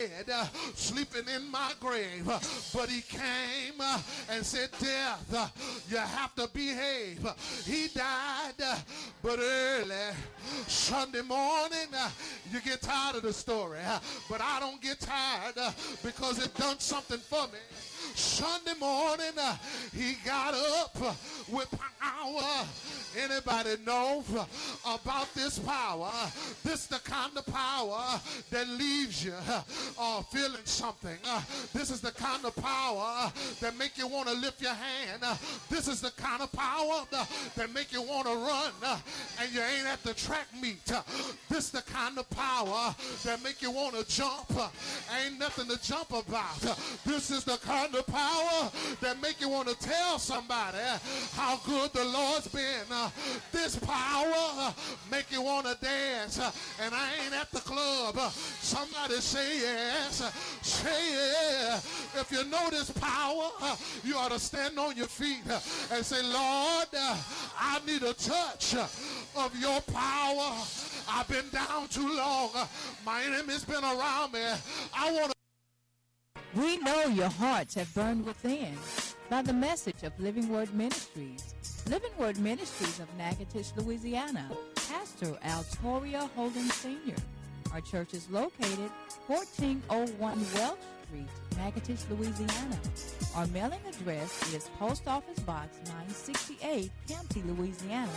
sleeping in my grave. But he came and said, death, you have to behave. He died, but early Sunday morning, you get tired of the story. But I don't get tired because it done something for me. Sunday morning, he got up with power. Anybody know about this power? This is the kind of power that leaves you feeling something. This is the kind of power that make you want to lift your hand. This is the kind of power that make you want to run and you ain't at the track meet. This is the kind of power that make you want to jump. Ain't nothing to jump about. This is the kind of power that make you want to tell somebody how good the Lord's been. This power make you want to dance, and I ain't at the club. Somebody say yes, say yeah. If you know this power, you ought to stand on your feet and say, Lord, I need a touch of your power. I've been down too long. My enemy's been around me. I want to. We know your hearts have burned within by the message of Living Word Ministries. Living Word Ministries of Natchitoches, Louisiana. Pastor Altoria Holden Sr. Our church is located 1401 Welch Street, Natchitoches, Louisiana. Our mailing address is Post Office Box 968, Campty, Louisiana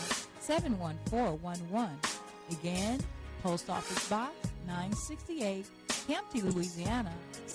71411. Again, Post Office Box 968, Campty, Louisiana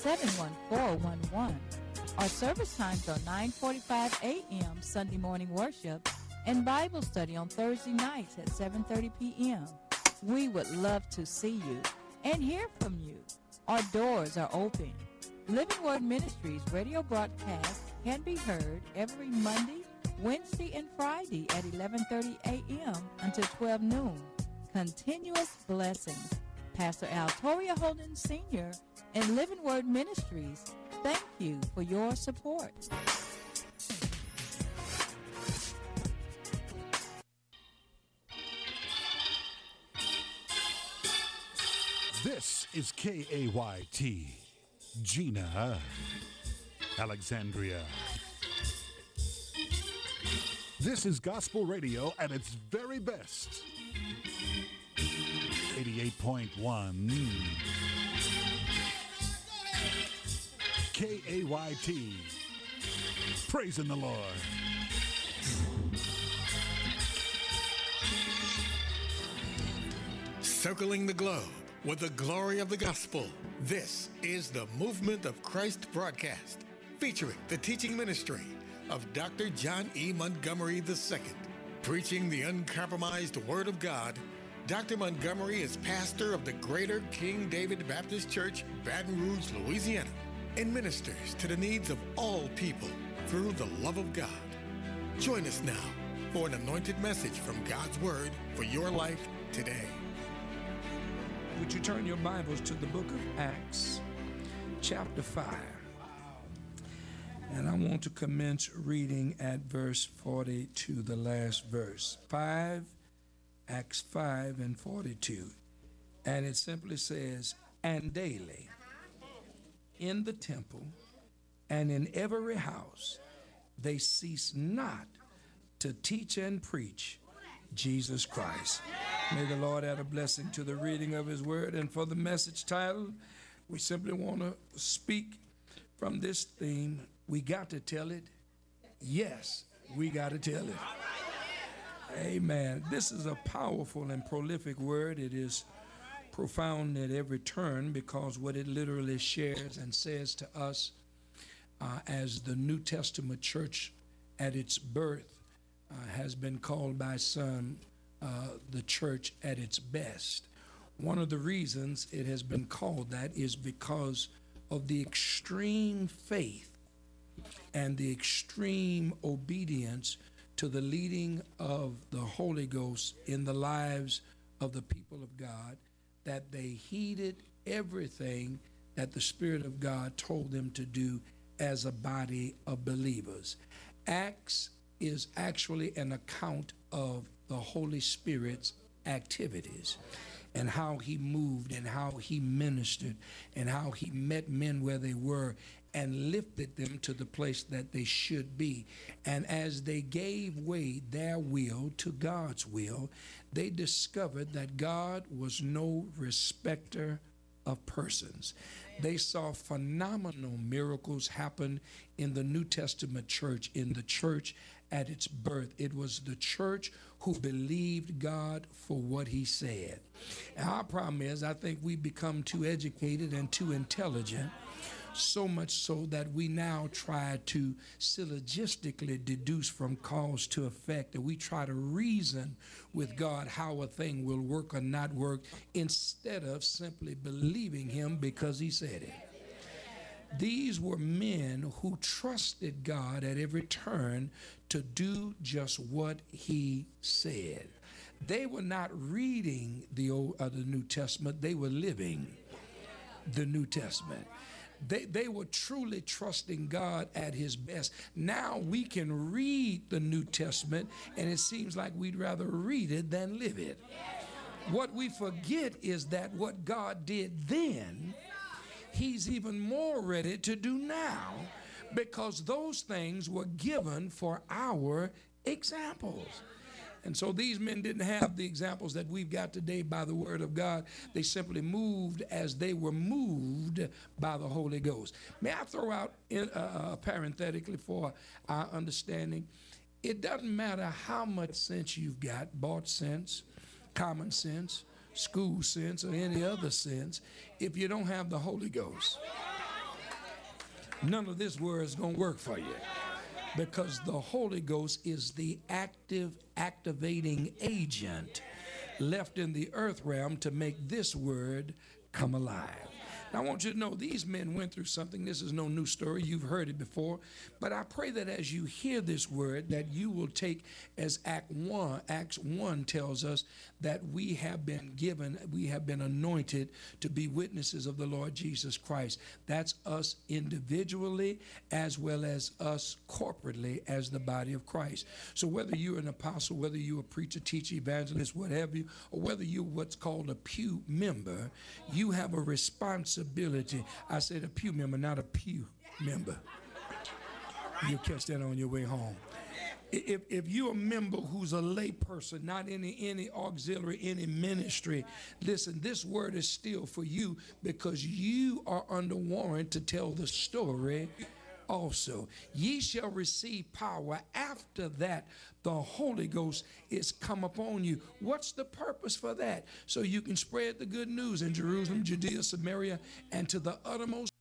71411. Our service times are 9:45 a.m. Sunday morning worship and Bible study on Thursday nights at 7:30 p.m. We would love to see you and hear from you. Our doors are open. Living Word Ministries radio broadcast can be heard every Monday, Wednesday, and Friday at 11:30 a.m. until 12 noon. Continuous blessings. Pastor Altoria Holden Sr. and Living Word Ministries, thank you for your support. This is KAYT, Gina, Alexandria. This is gospel radio at its very best. 88.1 KAYT. Praising the Lord. Circling the globe with the glory of the gospel. This is the Movement of Christ broadcast, featuring the teaching ministry of Dr. John E. Montgomery II. Preaching the uncompromised Word of God, Dr. Montgomery is pastor of the Greater King David Baptist Church, Baton Rouge, Louisiana, and ministers to the needs of all people through the love of God. Join us now for an anointed message from God's Word for your life today. Would you turn your Bibles to the book of Acts, chapter 5. And I want to commence reading at verse 42, the last verse. Acts 5 and 42. And it simply says, and daily in the temple and in every house they cease not to teach and preach Jesus Christ. May the Lord add a blessing to the reading of his word. And for the message title, we simply want to speak from this theme. We got to tell it. Yes, we got to tell it. Amen. This is a powerful and prolific word. It is profound at every turn because what it literally shares and says to us as the New Testament church at its birth has been called by some the church at its best. One of the reasons it has been called that is because of the extreme faith and the extreme obedience to the leading of the Holy Ghost in the lives of the people of God, that they heeded everything that the Spirit of God told them to do as a body of believers. Acts is actually an account of the Holy Spirit's activities. and how he moved and how he ministered and how he met men where they were and lifted them to the place that they should be. And as they gave way their will to God's will, they discovered that God was no respecter of persons. They saw phenomenal miracles happen in the New Testament church, in the church at its birth. It was the church who believed God for what he said. And our problem is, I think we become too educated and too intelligent, so much so that we now try to syllogistically deduce from cause to effect, and we try to reason with God how a thing will work or not work instead of simply believing him because he said it. These were men who trusted God at every turn to do just what he said. They were not reading the New Testament, they were living the New Testament. They were truly trusting God at his best. Now we can read the New Testament, and it seems like we'd rather read it than live it. What we forget is that what God did then, he's even more ready to do now, because those things were given for our examples. And so these men didn't have the examples that we've got today by the word of God. They simply moved as they were moved by the Holy Ghost. May I throw out parenthetically for our understanding, it doesn't matter how much sense you've got, bought sense, common sense, school sense, or any other sense, if you don't have the Holy Ghost, none of this word is going to work for you. Because the Holy Ghost is the activating agent left in the earth realm to make this word come alive. Now, I want you to know these men went through something. This is no new story. You've heard it before. But I pray that as you hear this word, that you will take, as Acts 1 tells us, that we have been given, we have been anointed to be witnesses of the Lord Jesus Christ. That's us individually as well as us corporately as the body of Christ. So whether you're an apostle, whether you're a preacher, teacher, evangelist, what have you, or whether you're what's called a pew member, you have a responsibility. I said a pew member, not a pew member. You'll catch that on your way home. If you're a member who's a lay person, not any auxiliary, any ministry, listen, this word is still for you because you are under warrant to tell the story also. Ye shall receive power. After that, the Holy Ghost is come upon you. What's the purpose for that? So you can spread the good news in Jerusalem, Judea, Samaria, and to the uttermost.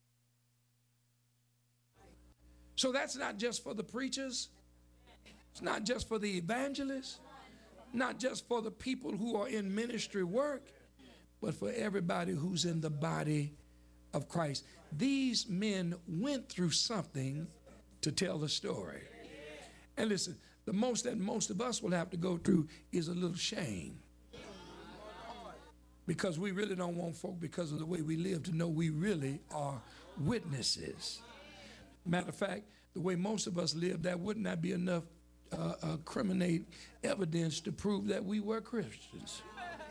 So that's not just for the preachers. It's not just for the evangelists, not just for the people who are in ministry work, but for everybody who's in the body of Christ. These men went through something to tell the story. And listen, the most that most of us will have to go through is a little shame. Because we really don't want folk, because of the way we live, to know we really are witnesses. Matter of fact, the way most of us live, that would not be enough criminate evidence to prove that we were Christians.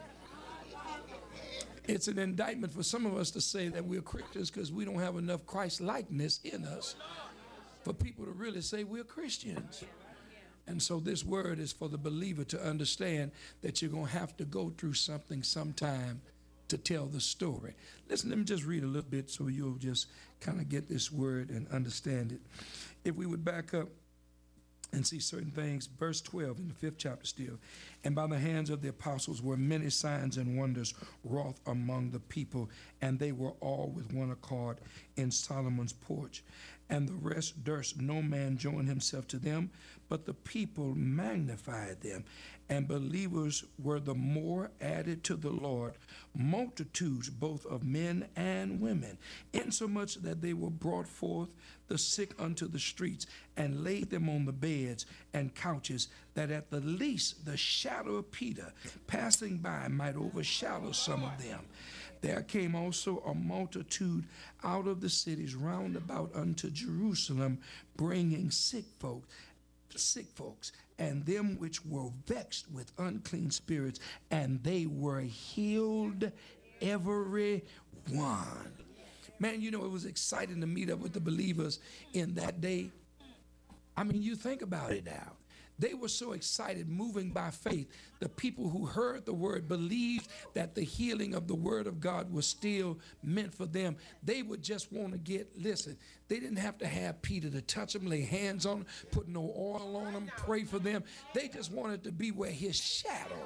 It's an indictment for some of us to say that we're Christians because we don't have enough Christ-likeness in us for people to really say we're Christians. And so this word is for the believer to understand that you're going to have to go through something sometime to tell the story. Listen, let me just read a little bit so you'll just kind of get this word and understand it. If we would back up and see certain things, verse 12 in the 5th chapter still. And by the hands of the apostles were many signs and wonders wrought among the people, and they were all with one accord in Solomon's porch. And the rest durst no man join himself to them, but the people magnified them. And believers were the more added to the Lord, multitudes both of men and women, insomuch that they were brought forth the sick unto the streets, and laid them on the beds and couches, that at the least the shadow of Peter passing by might overshadow some of them. There came also a multitude out of the cities round about unto Jerusalem, bringing sick folks, and them which were vexed with unclean spirits, and they were healed, every one. Man, you know, it was exciting to meet up with the believers in that day. I mean, you think about it now. They were so excited, moving by faith. The people who heard the word believed that the healing of the word of God was still meant for them. They would just want to listen, they didn't have to have Peter to touch them, lay hands on them, put no oil on them, pray for them. They just wanted to be where his shadow.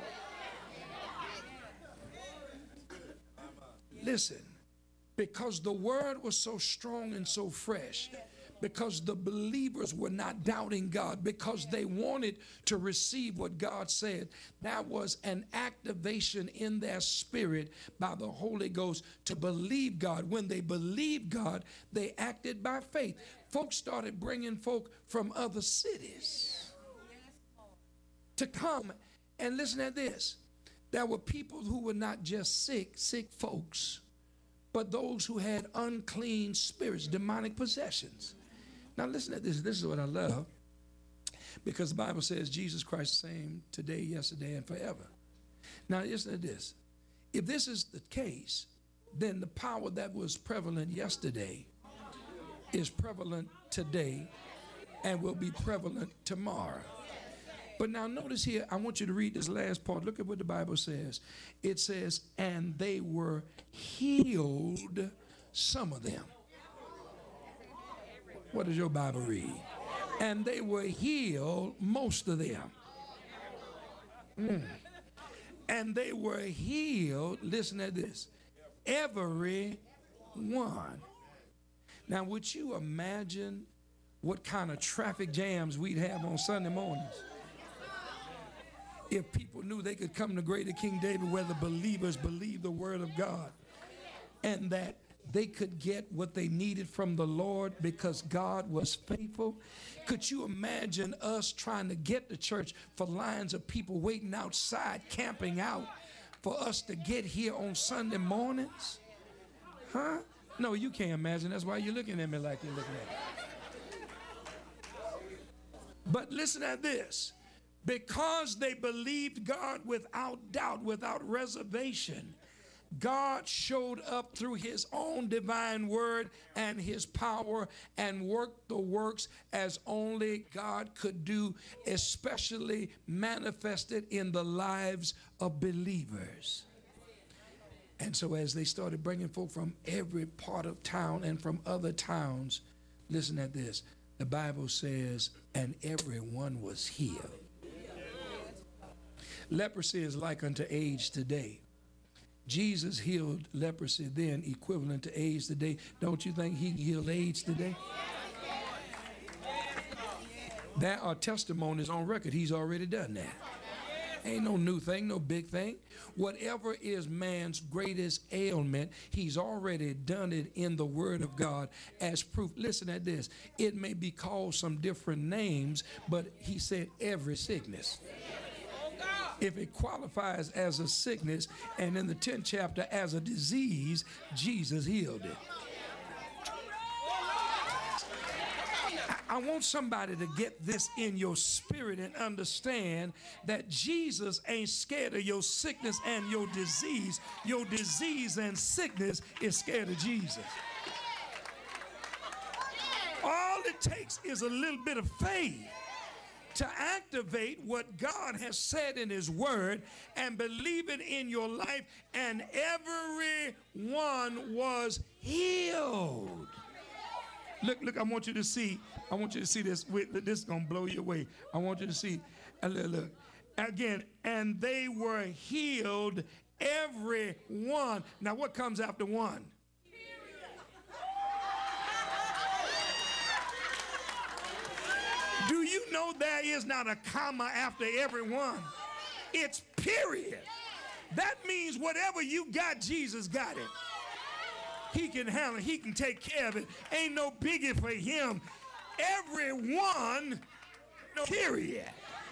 Listen, because the word was so strong and so fresh, because the believers were not doubting God, because they wanted to receive what God said. That was an activation in their spirit by the Holy Ghost to believe God. When they believed God, they acted by faith. Folks started bringing folk from other cities to come. And listen to this. There were people who were not just sick folks, but those who had unclean spirits, demonic possessions. Now listen to this. This is what I love, because the Bible says Jesus Christ is the same today, yesterday, and forever. Now listen to this. If this is the case, then the power that was prevalent yesterday is prevalent today and will be prevalent tomorrow. But now notice here, I want you to read this last part. Look at what the Bible says. It says, and they were healed, some of them. What does your Bible read? And they were healed, most of them. And they were healed, listen to this, every one. Now, would you imagine what kind of traffic jams we'd have on Sunday mornings if people knew they could come to Greater King David, where the believers believed the word of God, and that they could get what they needed from the Lord because God was faithful? Could you imagine us trying to get to church for lines of people waiting outside, camping out for us to get here on Sunday mornings? Huh? No, you can't imagine. That's why you're looking at me like you're looking at me. But listen at this. Because they believed God without doubt, without reservation, God showed up through his own divine word and his power and worked the works as only God could do, especially manifested in the lives of believers. And so as they started bringing folk from every part of town and from other towns, listen at this. The Bible says, and everyone was healed. Leprosy is like unto age today. Jesus healed leprosy then, equivalent to AIDS today. Don't you think he healed AIDS today? There are testimonies on record. He's already done that. Ain't no new thing, no big thing. Whatever is man's greatest ailment, he's already done it in the word of God as proof. Listen at this. It may be called some different names, but he said every sickness. If it qualifies as a sickness, and in the 10th chapter as a disease, Jesus healed it. I want somebody to get this in your spirit and understand that Jesus ain't scared of your sickness and your disease. Your disease and sickness is scared of Jesus. All it takes is a little bit of faith to activate what God has said in his word and believe it in your life, and everyone was healed. Look, I want you to see this. This is going to blow you away. I want you to see, look, again, and they were healed, everyone. Now, what comes after one? Do you know there is not a comma after everyone? It's period. That means whatever you got, Jesus got it. He can handle it. He can take care of it. Ain't no biggie for him. Everyone, period.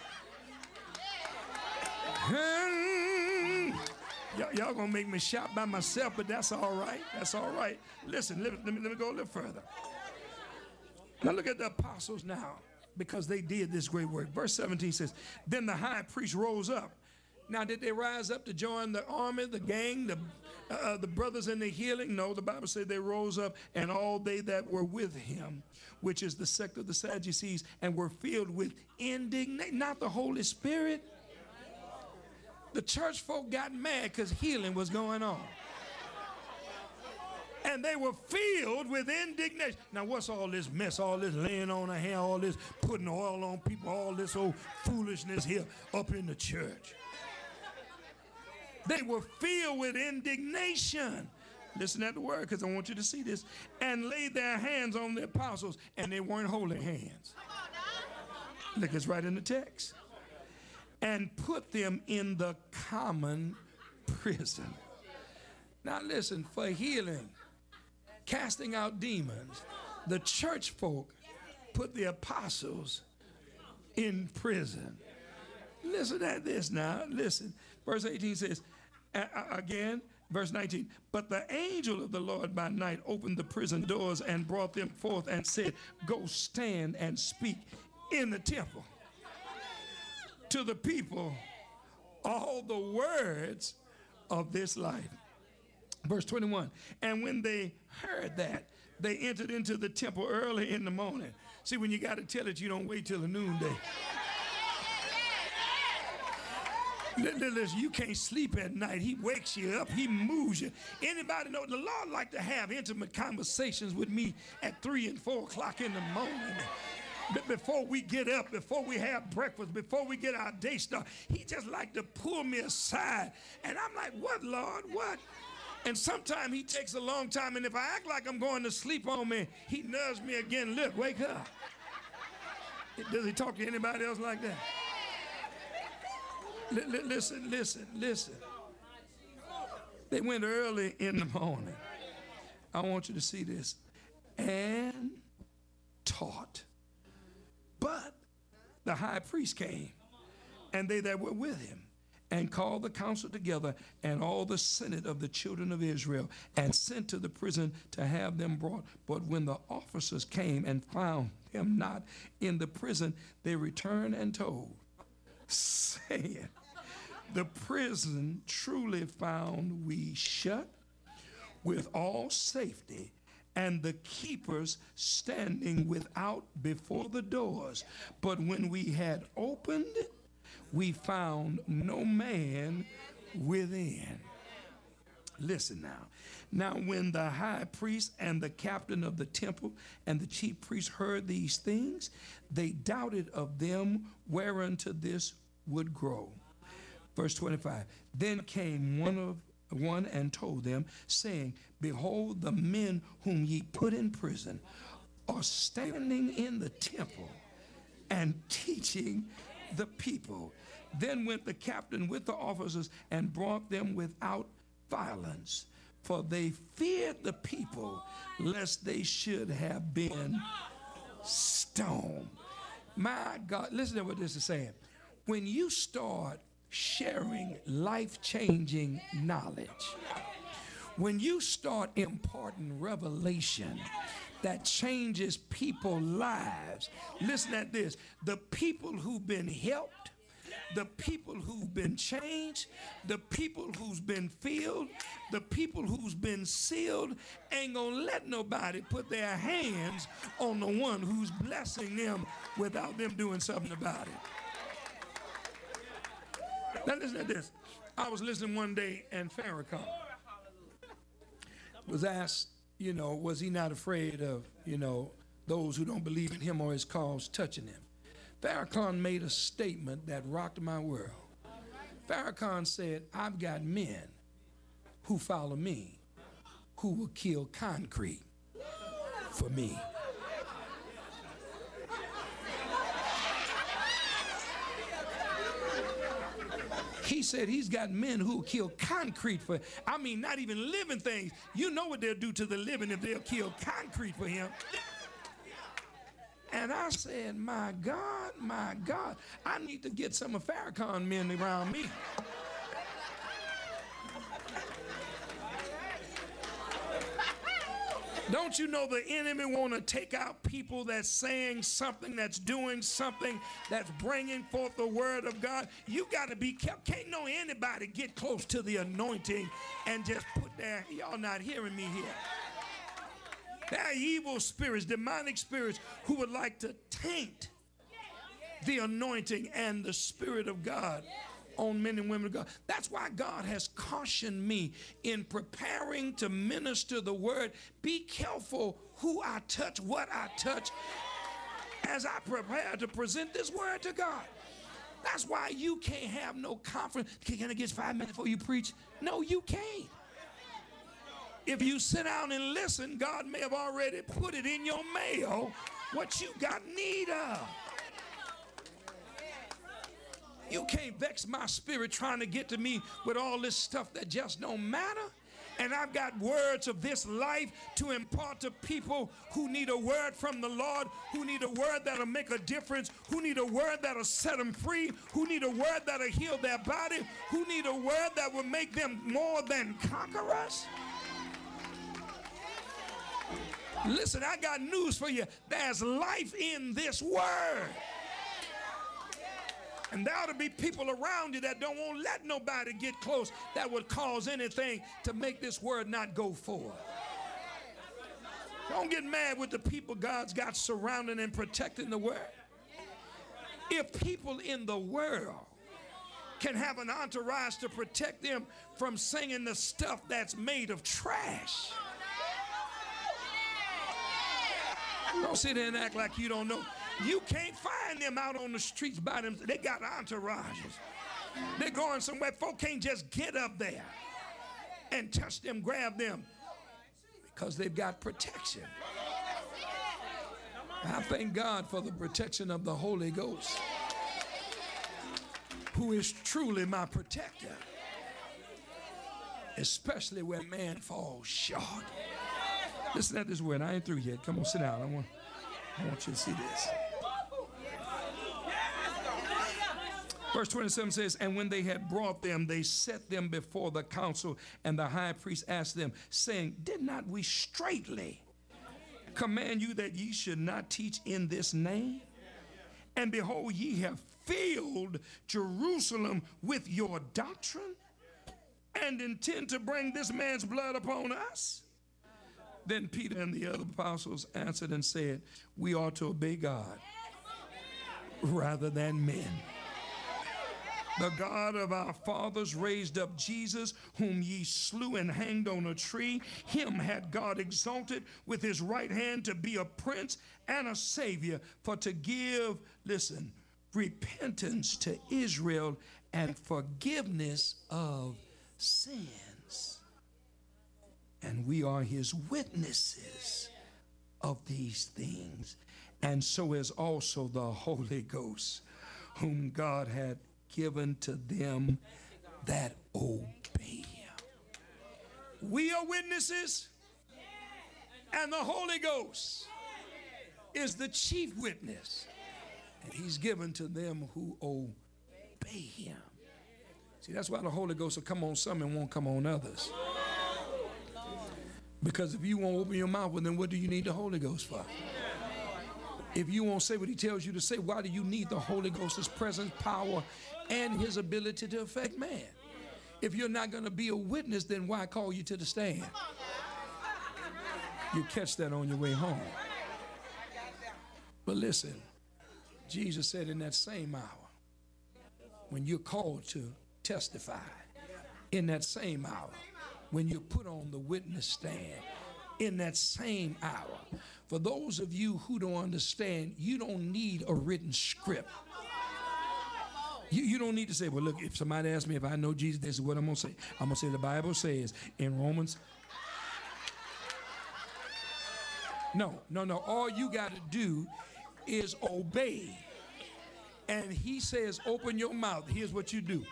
Y'all gonna make me shout by myself, but that's all right. That's all right. Listen, let me go a little further. Now look at the apostles now. because they did this great work. Verse 17 says, then the high priest rose up. Now, did they rise up to join the army, the gang, the brothers in the healing? No, the Bible said they rose up, and all they that were with him, which is the sect of the Sadducees, and were filled with indignation, not the Holy Spirit. The church folk got mad because healing was going on. And they were filled with indignation. Now, what's all this mess, all this laying on a hand, all this putting oil on people, all this old foolishness here up in the church? They were filled with indignation. Listen at the word, because I want you to see this. And laid their hands on the apostles, and they weren't holy hands. Look, it's right in the text. And put them in the common prison. Now listen, for healing, casting out demons, the church folk put the apostles in prison. Listen at this now. Listen. Verse 18 says, again, verse 19, but the angel of the Lord by night opened the prison doors and brought them forth and said, go stand and speak in the temple to the people all the words of this life. Verse 21, and when they heard that, they entered into the temple early in the morning. See, when you got to tell it, you don't wait till the noonday. Listen, you can't sleep at night. He wakes you up. He moves you. Anybody know the Lord like to have intimate conversations with me at 3 and 4 o'clock in the morning. Before we get up, before we have breakfast, before we get our day started, he just like to pull me aside. And I'm like, what, Lord, what? And sometimes he takes a long time, and if I act like I'm going to sleep on me, he nudges me again. Look, wake up. Does he talk to anybody else like that? Listen. They went early in the morning. I want you to see this. And taught. But the high priest came, and they that were with him, and called the council together and all the senate of the children of Israel, and sent to the prison to have them brought. But when the officers came and found him not in the prison, they returned and told, saying, the prison truly found we shut with all safety, and the keepers standing without before the doors. But when we had opened, we found no man within. Listen now. Now when the high priest and the captain of the temple and the chief priests heard these things, they doubted of them whereunto this would grow. Verse 25, then came one and told them, saying, behold, the men whom ye put in prison are standing in the temple and teaching the people. Then went the captain with the officers and brought them without violence, for they feared the people, lest they should have been stoned. My God, listen to what this is saying. When you start sharing life-changing knowledge, when you start imparting revelation that changes people's lives, listen at this, the people who've been helped, the people who've been changed, the people who's been filled, the people who's been sealed, ain't gonna let nobody put their hands on the one who's blessing them without them doing something about it. Now listen to this. I was listening one day, and Farrakhan was asked, was he not afraid of, those who don't believe in him or his cause touching him? Farrakhan made a statement that rocked my world. Farrakhan said, I've got men who follow me who will kill concrete for me. He said he's got men who kill concrete for, not even living things. You know what they'll do to the living if they'll kill concrete for him. And I said, my God, I need to get some of Farrakhan men around me. Don't you know the enemy want to take out people that's saying something, that's doing something, that's bringing forth the word of God? You got to be careful. Can't no anybody get close to the anointing and just put their, y'all not hearing me here. There are evil spirits, demonic spirits who would like to taint the anointing and the Spirit of God on men and women of God. That's why God has cautioned me in preparing to minister the word. Be careful who I touch, what I touch, as I prepare to present this word to God. That's why you can't have no confidence. Can I get 5 minutes before you preach? No, you can't. If you sit down and listen, God may have already put it in your mail what you got need of. You can't vex my spirit trying to get to me with all this stuff that just don't matter. And I've got words of this life to impart to people who need a word from the Lord, who need a word that'll make a difference, who need a word that'll set them free, who need a word that'll heal their body, who need a word that will make them more than conquerors. Listen, I got news for you. There's life in this word. And there ought to be people around you that don't want to let nobody get close that would cause anything to make this word not go forward. Don't get mad with the people God's got surrounding and protecting the word. If people in the world can have an entourage to protect them from singing the stuff that's made of trash, don't sit there and act like you don't know. You can't find them out on the streets by them. They got entourages. They're going somewhere. Folk can't just get up there and touch them, grab them, because they've got protection. I thank God for the protection of the Holy Ghost, who is truly my protector, especially when man falls short. Listen to this word. I ain't through yet. Come on, sit down. I want you to see this. Verse 27 says, and when they had brought them, they set them before the council, and the high priest asked them, saying, did not we straitly command you that ye should not teach in this name? And behold, ye have filled Jerusalem with your doctrine, and intend to bring this man's blood upon us. Then Peter and the other apostles answered and said, we ought to obey God rather than men. The God of our fathers raised up Jesus, whom ye slew and hanged on a tree. Him had God exalted with his right hand to be a prince and a savior, for to give, listen, repentance to Israel and forgiveness of sins. And we are his witnesses of these things. And so is also the Holy Ghost, whom God had given to them that obey him. We are witnesses, and the Holy Ghost is the chief witness, and he's given to them who obey him. See, that's why the Holy Ghost will come on some and won't come on others. Because if you won't open your mouth, well, then what do you need the Holy Ghost for? If you won't say what he tells you to say, why do you need the Holy Ghost's presence, power, and his ability to affect man? If you're not going to be a witness, then why call you to the stand? You catch that on your way home. But listen, Jesus said in that same hour, when you're called to testify, in that same hour, when you put on the witness stand, in that same hour, for those of you who don't understand, you don't need a written script. You don't need to say, well, look, if somebody asks me if I know Jesus, this is what I'm going to say. I'm going to say the Bible says in Romans. No. All you got to do is obey. And he says, open your mouth. Here's what you do.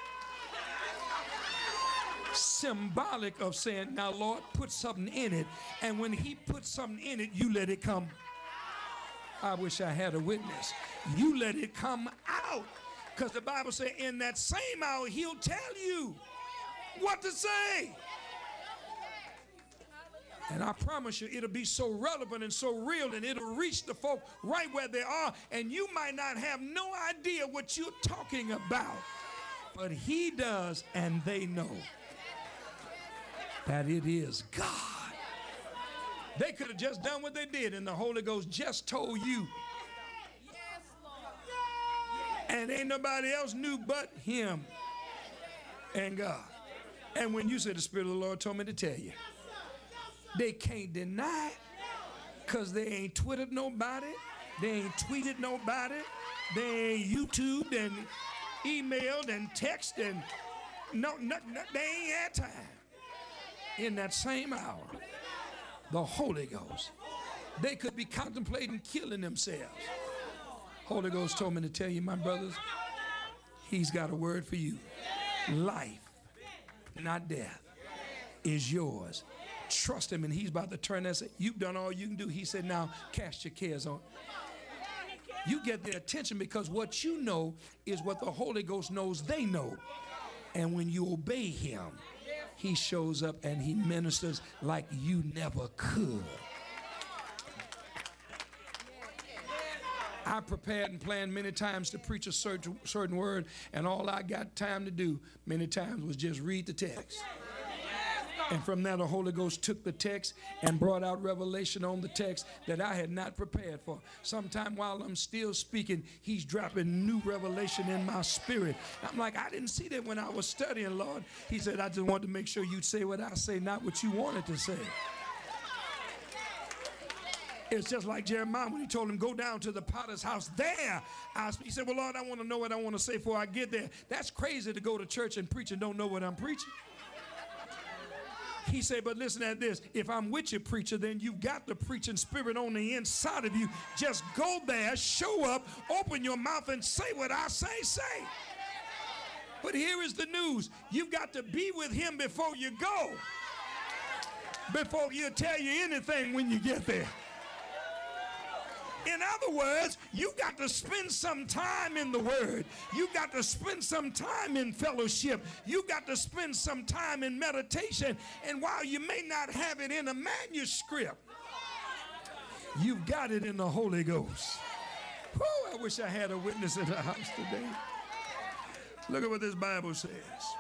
Symbolic of saying, now, Lord, put something in it. And when he puts something in it, you let it come. I wish I had a witness. You let it come out. Because the Bible says in that same hour, he'll tell you what to say. And I promise you, it'll be so relevant and so real, and it'll reach the folk right where they are, and you might not have no idea what you're talking about. But he does, and they know that it is God. They could have just done what they did, and the Holy Ghost just told you. And ain't nobody else knew but him and God. And when you say the Spirit of the Lord told me to tell you, they can't deny it, because they ain't Twittered nobody, they ain't tweeted nobody, they ain't YouTubed and emailed and texted, and no, they ain't had time. In that same hour, the Holy Ghost, they could be contemplating killing themselves. Holy Ghost told me to tell you, my brothers, he's got a word for you. Life, not death, is yours. Trust him, and he's about to turn that. Say, you've done all you can do. He said, now cast your cares on. You get their attention because what you know is what the Holy Ghost knows they know. And when you obey him, he shows up and he ministers like you never could. I prepared and planned many times to preach a certain word, and all I got time to do many times was just read the text. And from that, the Holy Ghost took the text and brought out revelation on the text that I had not prepared for. Sometime while I'm still speaking, he's dropping new revelation in my spirit. I'm like, I didn't see that when I was studying, Lord. He said, I just wanted to make sure you'd say what I say, not what you wanted to say. It's just like Jeremiah when he told him, go down to the potter's house there. He said, well, Lord, I want to know what I want to say before I get there. That's crazy to go to church and preach and don't know what I'm preaching. He said, but listen at this. If I'm with you, preacher, then you've got the preaching spirit on the inside of you. Just go there, show up, open your mouth and say what I say. But here is the news. You've got to be with him before you go. Before he'll tell you anything when you get there. In other words, you got to spend some time in the Word. You got to spend some time in fellowship. You got to spend some time in meditation. And while you may not have it in a manuscript, you've got it in the Holy Ghost. Whew, I wish I had a witness in the house today. Look at what this Bible says.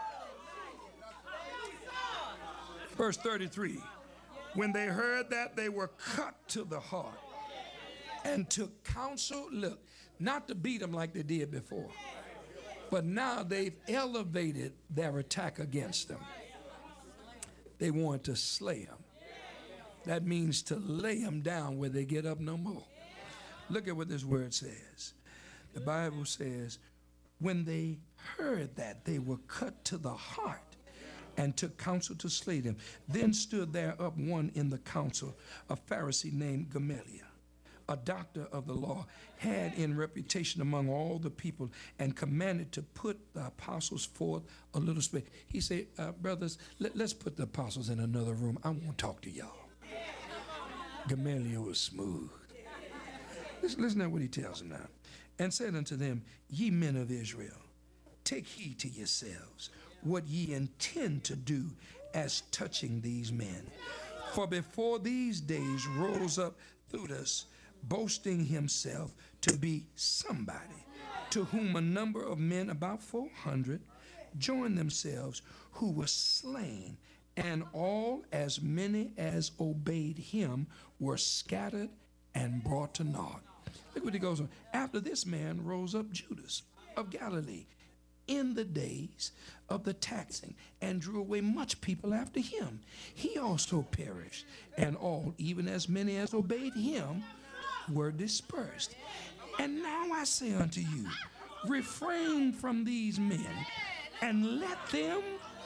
Verse 33. When they heard that, they were cut to the heart and took counsel, look, not to beat them like they did before, but now they've elevated their attack against them. They want to slay them. That means to lay them down where they get up no more. Look at what this word says. The Bible says, when they heard that, they were cut to the heart and took counsel to slay them. Then stood there up one in the council, a Pharisee named Gamaliel, a doctor of the law, had in reputation among all the people, and commanded to put the apostles forth a little space. He said, brothers, let's put the apostles in another room. I won't talk to y'all. Gamaliel was smooth. Listen to what he tells them now. And said unto them, ye men of Israel, take heed to yourselves what ye intend to do as touching these men. For before these days rose up Theudas, boasting himself to be somebody, to whom a number of men, about 400, joined themselves, who were slain, and all as many as obeyed him were scattered and brought to naught. Look what he goes on. After this man rose up Judas of Galilee in the days of the taxing, and drew away much people after him. He also perished, and all, even as many as obeyed him, were dispersed. And now I say unto you, refrain from these men, and let them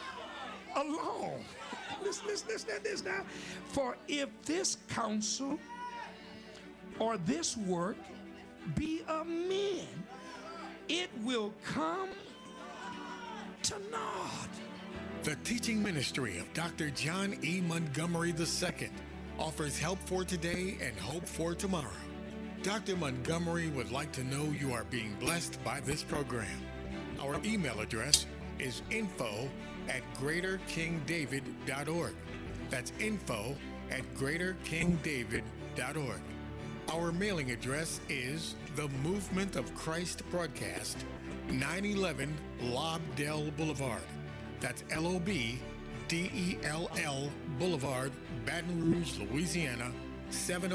alone. Listen at this now. For if this counsel or this work be of men, it will come to naught. The teaching ministry of Dr. John E. Montgomery II offers help for today and hope for tomorrow. Dr. Montgomery would like to know you are being blessed by this program. Our email address is info@greaterkingdavid.org. That's info at greaterkingdavid.org. Our mailing address is The Movement of Christ Broadcast, 911 Lobdell Boulevard. That's Lobdell Boulevard, Baton Rouge, Louisiana, 7